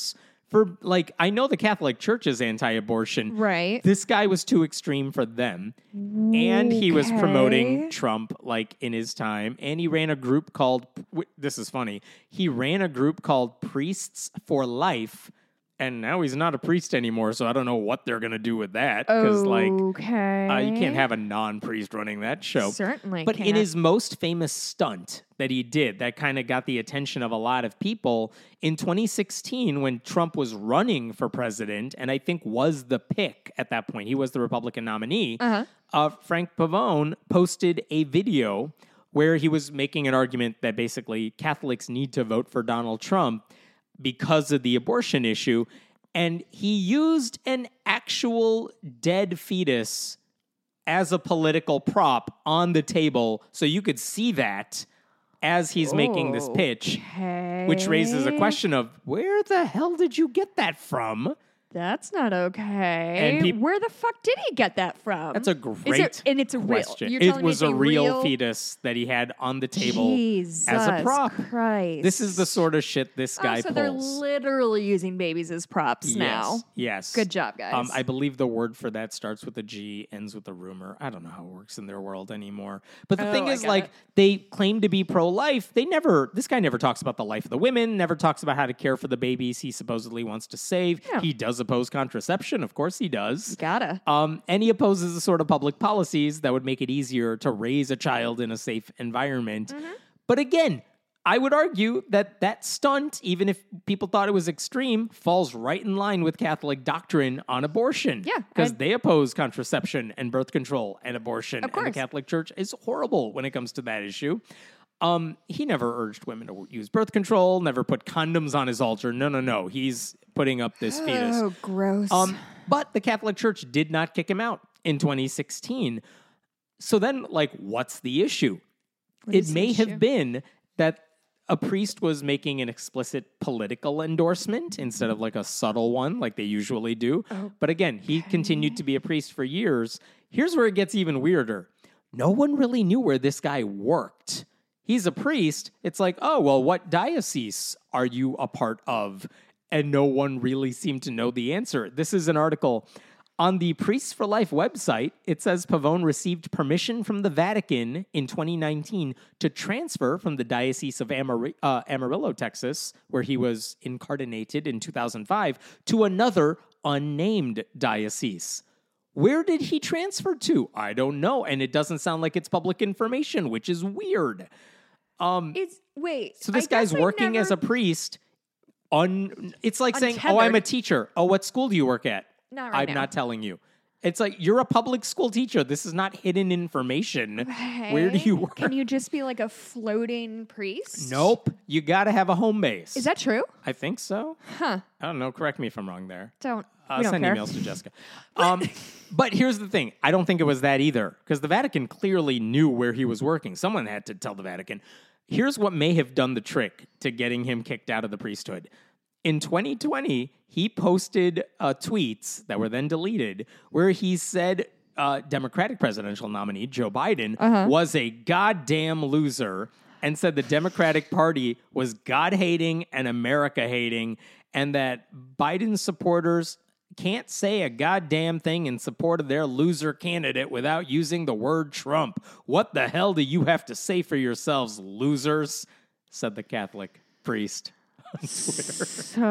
for, like, I know the Catholic Church is anti-abortion. Right. This guy was too extreme for them. And he was promoting Trump, like, in his time. And he ran a group called, this is funny, he ran a group called Priests for Life. And now he's not a priest anymore, so I don't know what they're going to do with that. Because, like, Okay. uh, you can't have a non-priest running that show. Certainly But in can't. his most famous stunt that he did, that kind of got the attention of a lot of people, in twenty sixteen, when Trump was running for president, and I think was the pick at that point, he was the Republican nominee, Uh-huh. uh, Frank Pavone posted a video where he was making an argument that basically Catholics need to vote for Donald Trump because of the abortion issue. And he used an actual dead fetus as a political prop on the table so you could see that as he's making this pitch, Okay. which raises a question of where the hell did you get that from? That's not okay. And peop- Where the fuck did he get that from? That's a Is great it, and it's a question. real. You're It telling me was it's a real, fetus that he had on the table Jesus as a prop. Christ. This is the sort of shit this Oh, guy so they're pulls. literally using babies as props now. Yes, yes. Good job, guys. Um, I believe the word for that starts with a G, ends with a rumor. I don't know how it works in their world anymore. But the Oh, thing I is, got like, it. they claim to be pro-life. They never, this guy never talks about the life of the women, never talks about how to care for the babies he supposedly wants to save. Yeah. He does oppose contraception. Of course he does. Gotta. Um, and he opposes the sort of public policies that would make it easier to raise a child in a safe environment. Mm-hmm. But again, I would argue that that stunt, even if people thought it was extreme, falls right in line with Catholic doctrine on abortion. Yeah, Because I'd- they oppose contraception and birth control and abortion. Of And course. the Catholic Church is horrible when it comes to that issue. Um, he never urged women to use birth control, never put condoms on his altar. No, no, no. He's putting up this fetus. Oh, gross. Um, but the Catholic Church did not kick him out in twenty sixteen. So then, like, what's the issue? What It is the may issue? have been that a priest was making an explicit political endorsement instead of like a subtle one like they usually do. Oh, But again, he continued to be a priest for years. Here's where it gets even weirder. No one really knew where this guy worked. He's a priest. It's like, oh, well, what diocese are you a part of? And no one really seemed to know the answer. This is an article on the Priests for Life website. It says Pavone received permission from the Vatican in twenty nineteen to transfer from the Diocese of Amar- uh, Amarillo, Texas, where he was incardinated in two thousand five, to another unnamed diocese. Where did he transfer to? I don't know. And it doesn't sound like it's public information, which is weird. Um, It's wait. so this I guess guy's I working never, as a priest. Un- it's like saying, "Oh, I'm a Untethered. teacher. Oh, what school do you work at?" Not right I'm now. not telling you. It's like you're a public school teacher. This is not hidden information. Where do you Hey, work? Can you just be like a floating priest? Nope. You got to have a home base. Is that true? I think so. Huh. I don't know. Correct me if I'm wrong there. Don't. Uh, we don't send care. emails to Jessica. Um, but here's the thing. I don't think it was that either, because the Vatican clearly knew where he was working. Someone had to tell the Vatican. Here's what may have done the trick to getting him kicked out of the priesthood. In twenty twenty, he posted uh, tweets that were then deleted where he said uh, Democratic presidential nominee Joe Biden Uh-huh. was a goddamn loser and said the Democratic Party was God-hating and America-hating, and that Biden supporters can't say a goddamn thing in support of their loser candidate without using the word Trump. What the hell do you have to say for yourselves, losers? Said the Catholic priest on Twitter.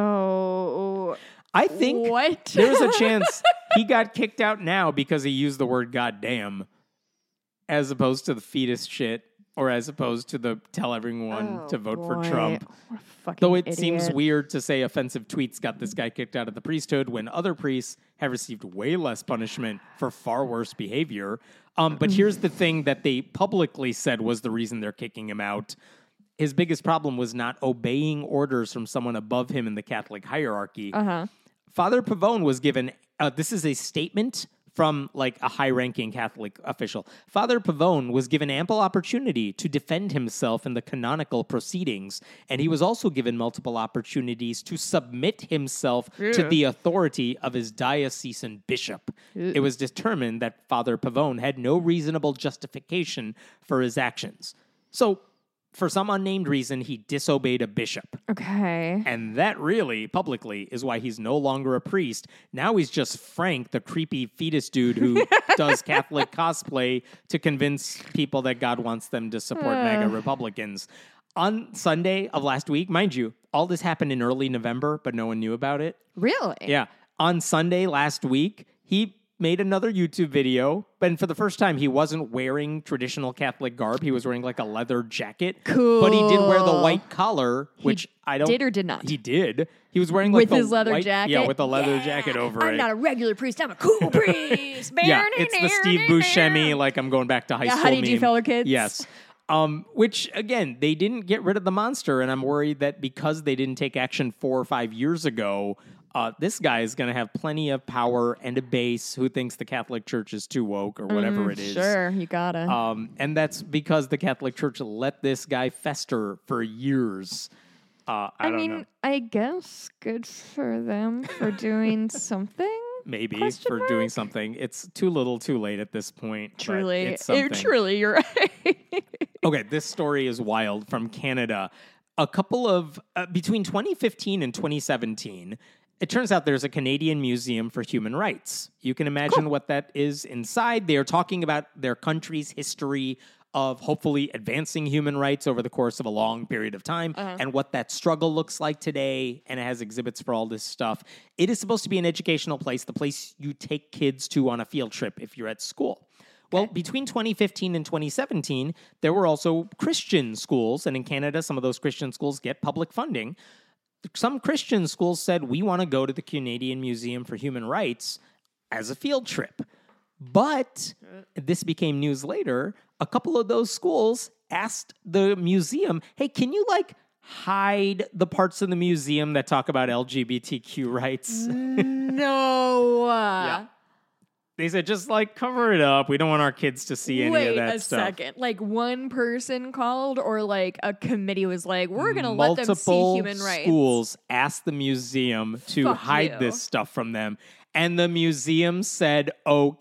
So I think what? there's a chance he got kicked out now because he used the word goddamn as opposed to the fetus shit or as opposed to the tell everyone Oh, to vote for boy. Trump. What a fucking Though it idiot. seems weird to say offensive tweets got this guy kicked out of the priesthood when other priests have received way less punishment for far worse behavior. Um, but here's the thing that they publicly said was the reason they're kicking him out. His biggest problem was not obeying orders from someone above him in the Catholic hierarchy. Uh-huh. Father Pavone was given, uh, this is a statement from like a high-ranking Catholic official. Father Pavone was given ample opportunity to defend himself in the canonical proceedings, and he was also given multiple opportunities to submit himself to Yeah. the authority of his diocesan bishop. It was determined that Father Pavone had no reasonable justification for his actions. So for some unnamed reason, he disobeyed a bishop. Okay. And that really, publicly, is why he's no longer a priest. Now he's just Frank, the creepy fetus dude who does Catholic cosplay to convince people that God wants them to support Uh. MAGA Republicans. On Sunday of last week, mind you, all this happened in early November, but no one knew about it. Really? Yeah. On Sunday last week, he made another YouTube video, but for the first time, he wasn't wearing traditional Catholic garb. He was wearing like a leather jacket. Cool. But he did wear the white collar, which I don't... did or did not? He did. He was wearing like With the his leather white- jacket? Yeah, with the leather Yeah. jacket over I'm it. not a regular priest. I'm a cool priest. Yeah, it's the Steve Buscemi, like I'm going back to high Yeah, school Honey, Do You meme. Feller Kids? Yes. Um, which, again, they didn't get rid of the monster, and I'm worried that because they didn't take action four or five years ago, uh, this guy is going to have plenty of power and a base who thinks the Catholic Church is too woke or whatever Mm, it is. Sure, you gotta. Um, and that's because the Catholic Church let this guy fester for years. Uh, I, I don't mean, know. I guess good for them for doing something. Maybe question for mark? doing something. It's too little too late at this point. but Truly, it's it, something. truly, you're right. Okay, this story is wild from Canada. A couple of, uh, between twenty fifteen and twenty seventeen, it turns out there's a Canadian Museum for Human Rights. You can imagine what that is inside. They are talking about their country's history of hopefully advancing human rights over the course of a long period of time Uh-huh. and what that struggle looks like today. And it has exhibits for all this stuff. It is supposed to be an educational place, the place you take kids to on a field trip if you're at school. Well, between twenty fifteen and twenty seventeen, there were also Christian schools, and in Canada, some of those Christian schools get public funding. Some Christian schools said, we want to go to the Canadian Museum for Human Rights as a field trip. But this became news later. A couple of those schools asked the museum, hey, can you like hide the parts of the museum that talk about L G B T Q rights? No. Yeah. They said, just like cover it up. We don't want our kids to see any Wait of that a stuff. second. Like one person called, or like a committee was like, "We're gonna let them see Multiple human rights." schools asked the museum to Fuck hide you. this stuff from them, and the museum said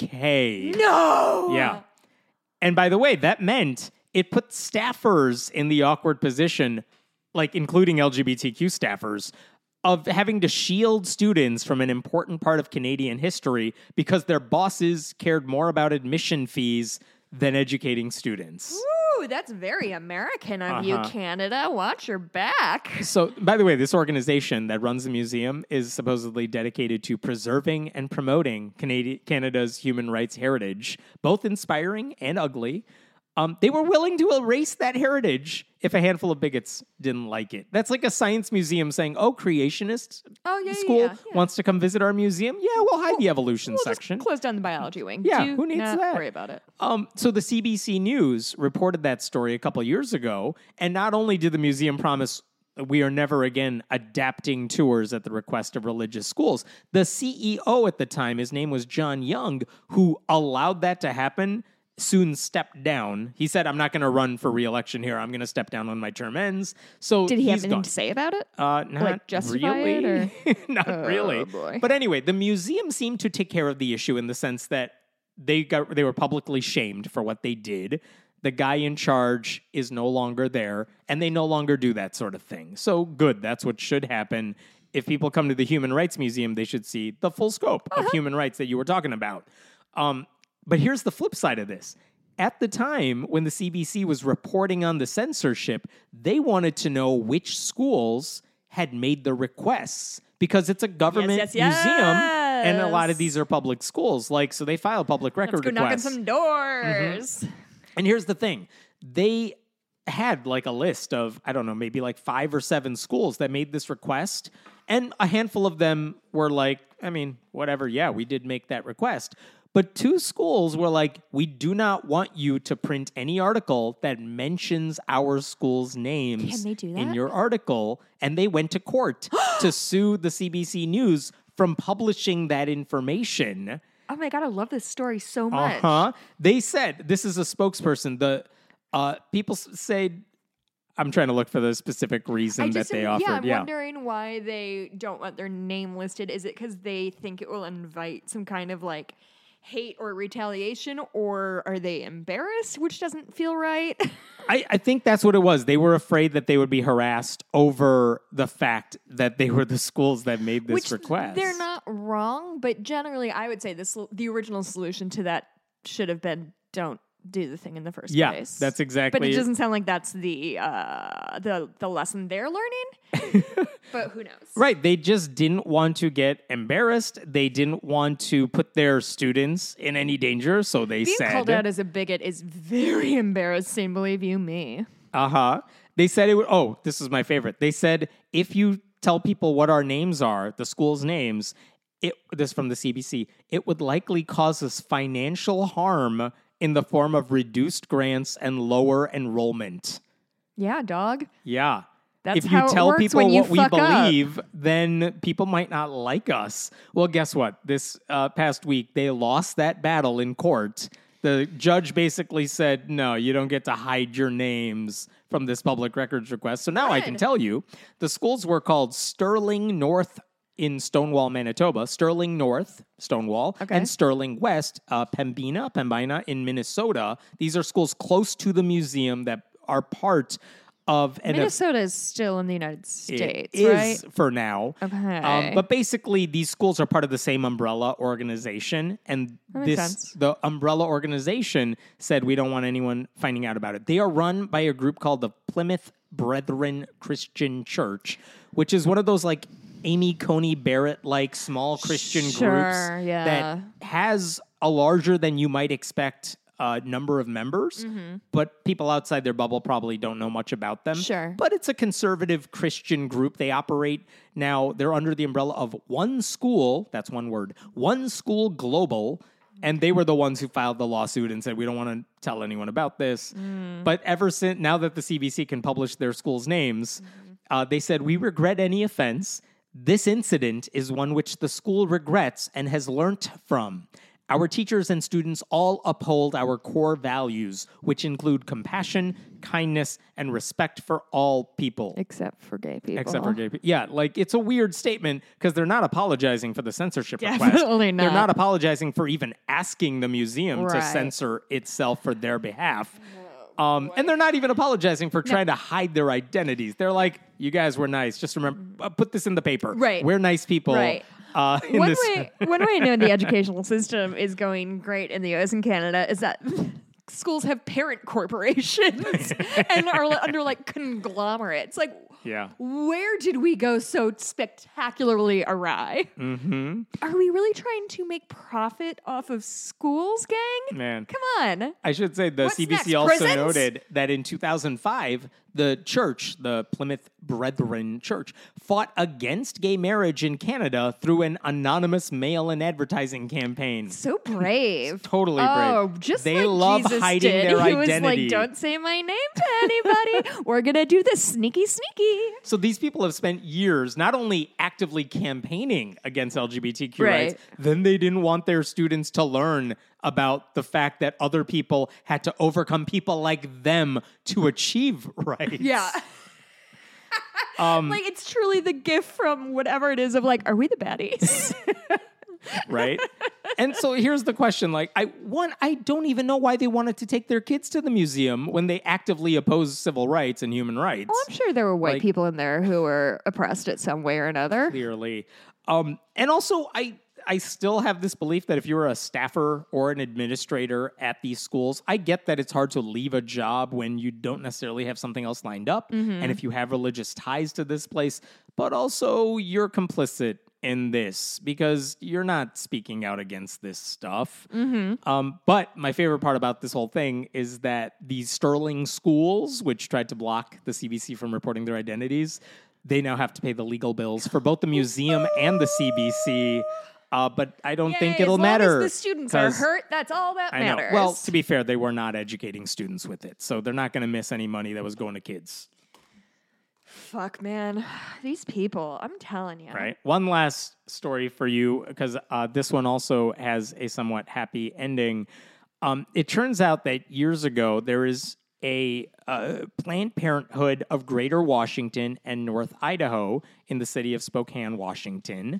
okay. No. Yeah. And by the way, that meant it put staffers in the awkward position, like including L G B T Q staffers, of having to shield students from an important part of Canadian history because their bosses cared more about admission fees than educating students. Ooh, that's very American of you, Uh-huh. Canada. Watch your back. So, by the way, this organization that runs the museum is supposedly dedicated to preserving and promoting Canadi- Canada's human rights heritage, both inspiring and ugly. Um, they were willing to erase that heritage if a handful of bigots didn't like it. That's like a science museum saying, oh, creationists Oh yeah, school yeah, yeah. wants to come visit our museum. Yeah, we'll hide the evolution We'll section. just close down the biology wing. Yeah, Do who needs not that? Worry about it. Um, so the C B C News reported that story a couple years ago, and not only did the museum promise we are never again adapting tours at the request of religious schools, the C E O at the time, his name was John Young, who allowed that to happen, soon stepped down. He said, I'm not going to run for re-election here. I'm going to step down when my term ends. So Did he have he's anything gone. to say about it? Uh, not Like, justify really. it, not really. boy. But anyway, the museum seemed to take care of the issue in the sense that they got they were publicly shamed for what they did. The guy in charge is no longer there, and they no longer do that sort of thing. So good. That's what should happen. If people come to the Human Rights Museum, they should see the full scope Uh-huh. of human rights that you were talking about. Um, but here's the flip side of this. At the time when the C B C was reporting on the censorship, they wanted to know which schools had made the requests because it's a government yes, yes. museum and a lot of these are public schools. Like, so they file public record Let's go knock on requests. some doors. And here's the thing. They had like a list of, I don't know, maybe like five or seven schools that made this request. And a handful of them were like, I mean, whatever. Yeah, we did make that request. But two schools were like, we do not want you to print any article that mentions our school's names Can they do in that? your article. And they went to court to sue the C B C News from publishing that information. Oh my God, I love this story so much. Uh-huh. They said, this is a spokesperson, the uh, people s- say, I'm trying to look for the specific reason I that just they am- offered. yeah, I'm Yeah. wondering why they don't want their name listed. Is it because they think it will invite some kind of like hate or retaliation, or are they embarrassed, which doesn't feel right? I, I think that's what it was. They were afraid that they would be harassed over the fact that they were the schools that made this Which request. they're not wrong, but generally I would say this the original solution to that should have been don't do the thing in the first yeah, place. that's exactly. But it doesn't sound like that's the uh, the the lesson they're learning. But who knows? Right. They just didn't want to get embarrassed. They didn't want to put their students in any danger, so they Being said. called out as a bigot is very embarrassing, believe you me. Uh-huh. They said it would, oh, this is my favorite. They said, if you tell people what our names are, the school's names, it this from the C B C, it would likely cause us financial harm in the form of reduced grants and lower enrollment. Yeah, dog. Yeah. That's if you how it tell works people when you what we fuck up. believe, then people might not like us. Well, guess what? This uh, past week, they lost that battle in court. The judge basically said, no, you don't get to hide your names from this public records request. So now I can Good. tell you, the schools were called Sterling North in Stonewall, Manitoba, Sterling North, Stonewall, Okay. and Sterling West, uh, Pembina, Pembina in Minnesota. These are schools close to the museum that are part of an Minnesota is still in the United States, it is right? for now. Okay. Um, but basically, these schools are part of the same umbrella organization, and That makes this sense. the umbrella organization said we don't want anyone finding out about it. They are run by a group called the Plymouth Brethren Christian Church, which is one of those like Amy Coney Barrett like small Christian Sure, groups yeah. that has a larger than you might expect uh, number of members, Mm-hmm. but people outside their bubble probably don't know much about them. Sure. But it's a conservative Christian group. They operate now, they're under the umbrella of One School, that's one word, One School Global, and they were the ones who filed the lawsuit and said, we don't want to tell anyone about this. Mm. But ever since, now that the C B C can publish their schools' names, Mm-hmm. uh, they said, we regret any offense. This incident is one which the school regrets and has learnt from. Our teachers and students all uphold our core values, which include compassion, kindness, and respect for all people. Except for gay people. Except for gay people. Yeah, like it's a weird statement because they're not apologizing for the censorship request. Definitely They're not. not apologizing for even asking the museum to Right. censor itself for their behalf. Um, and they're not even apologizing for trying to hide their identities. They're like, you guys were nice. Just remember, uh, put this in the paper. Right. We're nice people. Right. Uh, in One this way, one way I know the educational system is going great in the U S and Canada is that schools have parent corporations and are li- under like conglomerates. Like, Yeah. where did we go so spectacularly awry? Mm-hmm. Are we really trying to make profit off of schools, gang? Man. Come on. I should say the What's C B C next, also prisons? noted that in two thousand five, the church, the Plymouth Brethren Church, fought against gay marriage in Canada through an anonymous mail-in advertising campaign. So brave. Totally oh, brave. just They like love Jesus hiding did. their He was identity. like, "Don't say my name to anybody. We're gonna do this sneaky, sneaky." So these people have spent years not only actively campaigning against L G B T Q Right. rights, then they didn't want their students to learn about the fact that other people had to overcome people like them to achieve rights. Yeah. Um, Like, it's truly the gift from whatever it is of like, are we the baddies? right? And so here's the question: like, I one, I don't even know why they wanted to take their kids to the museum when they actively oppose civil rights and human rights. Well, I'm sure there were white Like- people in there who were oppressed at some way or another. Clearly, um, and also I. I still have this belief that if you're a staffer or an administrator at these schools, I get that it's hard to leave a job when you don't necessarily have something else lined up. And if you have religious ties to this place, but also you're complicit in this because you're not speaking out against this stuff. Um, but my favorite part about this whole thing is that these Sterling schools, which tried to block the C B C from reporting their identities, they now have to pay the legal bills for both the museum and the C B C. Uh, but I don't think Yay, it'll as long matter. As the students are 'cause- hurt, that's all that I know. matters. Well, to be fair, they were not educating students with it, so they're not going to miss any money that was going to kids. Fuck, man. These people, I'm telling you. Right. One last story for you, because uh, this one also has a somewhat happy ending. Um, it turns out that years ago there is a uh, Planned Parenthood of Greater Washington and North Idaho in the city of Spokane, Washington.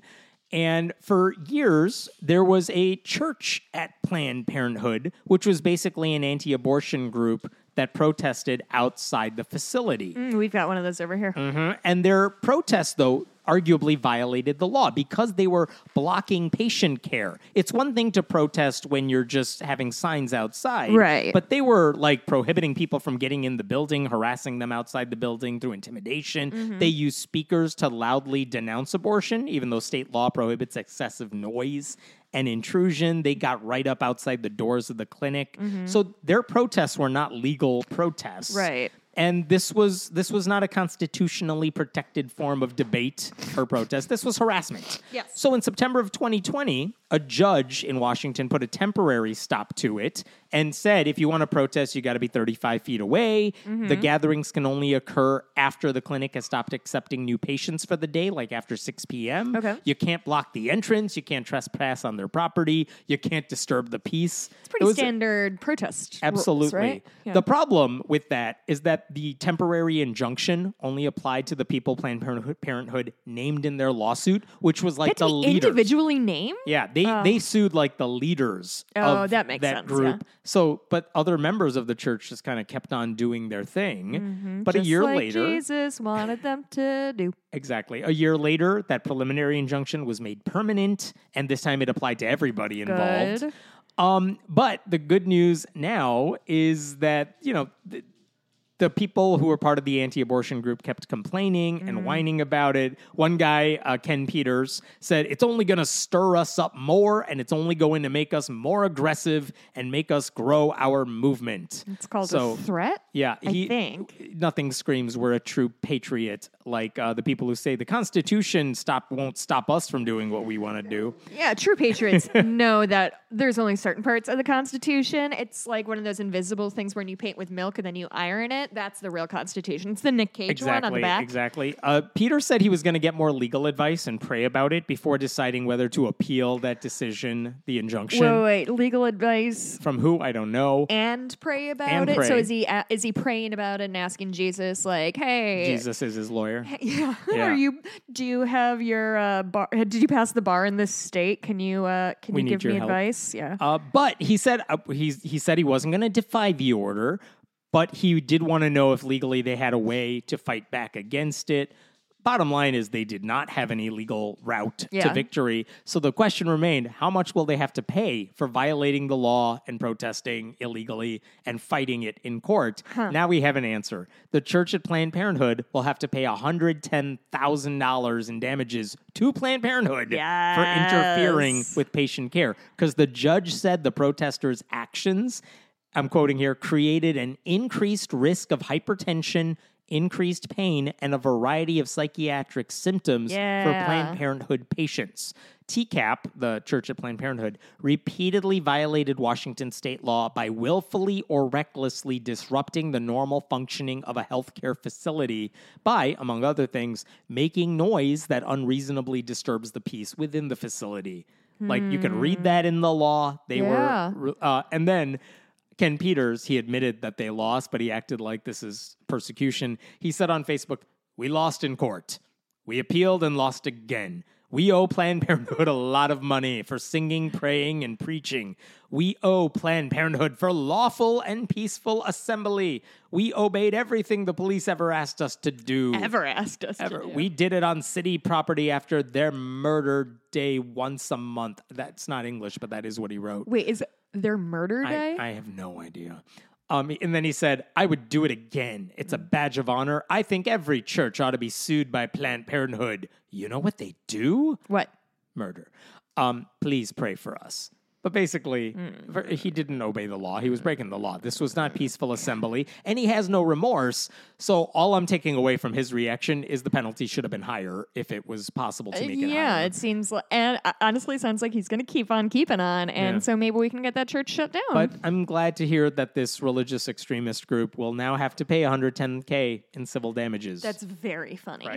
And for years, there was a church at Planned Parenthood, which was basically an anti-abortion group that protested outside the facility. Mm, we've got one of those over here. Mm-hmm. And their protests, though, arguably violated the law because they were blocking patient care. It's one thing to protest when you're just having signs outside. Right. But they were like prohibiting people from getting in the building, harassing them outside the building through intimidation. Mm-hmm. They used speakers to loudly denounce abortion, even though state law prohibits excessive noise and intrusion. They got right up outside the doors of the clinic. Mm-hmm. So their protests were not legal protests. Right. And this was this was not a constitutionally protected form of debate or protest. This was harassment. Yes. So in September of twenty twenty, a judge in Washington put a temporary stop to it and said, if you want to protest, you got to be thirty-five feet away. Mm-hmm. The gatherings can only occur after the clinic has stopped accepting new patients for the day, like after six p.m. Okay. You can't block the entrance. You can't trespass on their property. You can't disturb the peace. It's pretty it was standard a, protest Absolutely. rules, right? Yeah. The problem with that is that the temporary injunction only applied to the people Planned Parenthood, Parenthood named in their lawsuit, which was like They had the to be leaders. Individually named? Yeah, they Oh. they sued like the leaders Oh, of that makes that sense, group. yeah. So, but other members of the church just kind of kept on doing their thing. Mm-hmm. But Just a year like later, Jesus wanted them to do. exactly, a year later, that preliminary injunction was made permanent, and this time it applied to everybody involved. Good. Um, but the good news now is that, you know, th- the people who were part of the anti-abortion group kept complaining and Mm-hmm. whining about it. One guy, uh, Ken Peters, said, it's only going to stir us up more, and it's only going to make us more aggressive and make us grow our movement. It's called so, a threat? Yeah. I he, think. Nothing screams we're a true patriot like uh, the people who say the Constitution stop won't stop us from doing what we want to do. Yeah, true patriots know that there's only certain parts of the Constitution. It's like one of those invisible things when you paint with milk and then you iron it. That's the real Constitution. It's the Nick Cage Exactly, one on the back. exactly. Uh, Peter said he was going to get more legal advice and pray about it before deciding whether to appeal that decision, the injunction. Wait, wait, legal advice From who? I don't know. and pray about And it. So pray. is he uh, is he praying about it and asking Jesus like, "Hey, Jesus is his lawyer. yeah, Yeah. are you? Do you have your uh, bar? Did you pass the bar in this state? Can you uh, can We you need give your me help. advice? Yeah, Uh, but he said uh, he's, he said he wasn't going to defy the order, but he did want to know if legally they had a way to fight back against it. Bottom line is they did not have any legal route Yeah. to victory. So the question remained, how much will they have to pay for violating the law and protesting illegally and fighting it in court? Now we have an answer. The church at Planned Parenthood will have to pay one hundred ten thousand dollars in damages to Planned Parenthood for interfering Yes. with patient care because the judge said the protesters' actions, I'm quoting here, created an increased risk of hypertension, increased pain, and a variety of psychiatric symptoms for Yeah. Planned Parenthood patients. T CAP, the Church at Planned Parenthood, repeatedly violated Washington state law by willfully or recklessly disrupting the normal functioning of a healthcare facility by, among other things, making noise that unreasonably disturbs the peace within the facility. Like, you could read that in the law. They Yeah. were, uh, and then Ken Peters, he admitted that they lost, but he acted like this is persecution. He said on Facebook, "We lost in court. We appealed and lost again. We owe Planned Parenthood a lot of money for singing, praying, and preaching. We owe Planned Parenthood for lawful and peaceful assembly. We obeyed everything the police ever asked us to do. ever asked us Ever. to do. We did it on city property after their murder day once a month." That's not English, but that is what he wrote. Wait, is their murder day? I, I have no idea. Um, and then he said, "I would do it again. It's a badge of honor. I think every church ought to be sued by Planned Parenthood. You know what they do? what? Murder. Um, please pray for us." But basically, for- he didn't obey the law. He was breaking the law. This was not peaceful assembly, and he has no remorse. So all I'm taking away from his reaction is the penalty should have been higher if it was possible to make it yeah, higher. it seems like, and uh, honestly, sounds like he's going to keep on keeping on, and Yeah. so maybe we can get that church shut down. But I'm glad to hear that this religious extremist group will now have to pay one hundred ten K in civil damages. that's very funny, right.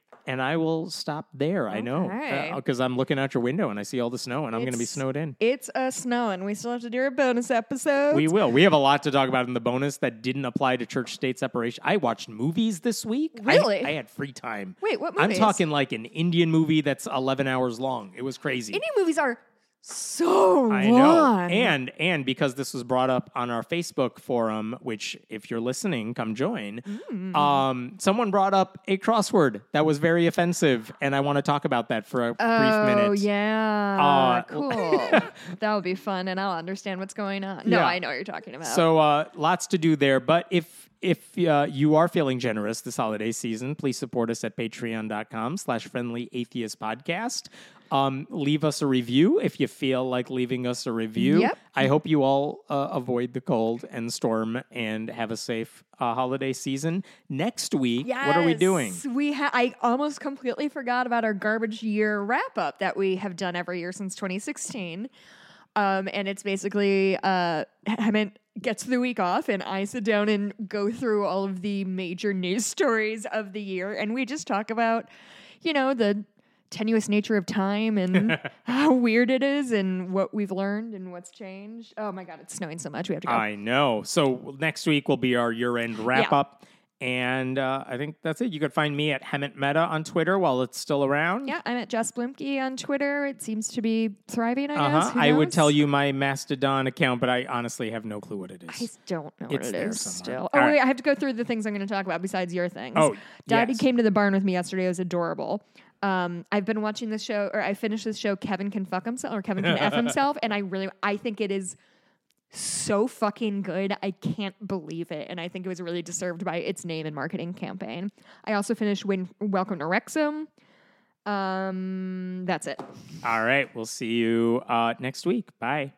And I will stop there. I know. Okay. Because I'm looking out your window and I see all the snow and I'm going to be It's- snowed in. It's a snowing. We still have to do a bonus episode. We will. We have a lot to talk about in the bonus that didn't apply to church-state separation. I watched movies this week. I- Really? I, had free time. Wait, what I'm movies? talking like an Indian movie that's eleven hours long. It was crazy. Indian movies are so I know. long. And and because this was brought up on our Facebook forum, which if you're listening, come join. Mm. Um, someone brought up a crossword that was very offensive, and I want to talk about that for a oh, brief minute. yeah. Uh, cool. That would be fun, and I'll understand what's going on. No, Yeah. I know what you're talking about. So uh, lots to do there. But if if uh, you are feeling generous this holiday season, please support us at patreon.com slash friendly atheist podcast. Um, leave us a review if you feel like leaving us a review. Yep. I hope you all uh, avoid the cold and storm and have a safe uh, holiday season. Next week, what are we doing? Yes, We ha- I almost completely forgot about our garbage year wrap up that we have done every year since twenty sixteen. Um, and it's basically uh, Hemant gets the week off, and I sit down and go through all of the major news stories of the year, and we just talk about, you know, the tenuous nature of time and how weird it is and what we've learned and what's changed. Oh my God, it's snowing so much. We have to go. I know. So next week will be our year-end wrap-up. And uh, I think that's it. You could find me at Hemant Meta on Twitter while it's still around. Yeah, I'm at Jess Blimke on Twitter. It seems to be thriving, I Uh-huh. guess. Who I would knows? tell you my Mastodon account, but I honestly have no clue what it I is. don't know It's what it there is somewhere. still. All Oh, right. wait, I have to go through the things I'm going to talk about besides your things. Oh, Daddy yes. came to the barn with me yesterday. It was adorable. Um, I've been watching this show, or I finished this show, Kevin Can Fuck Himself, or Kevin Can F Himself, and I really, I think it is so fucking good. I can't believe it. And I think it was really deserved by its name and marketing campaign. I also finished Win- Welcome to Wrexham. Um, that's it. All right. We'll see you uh, next week. Bye.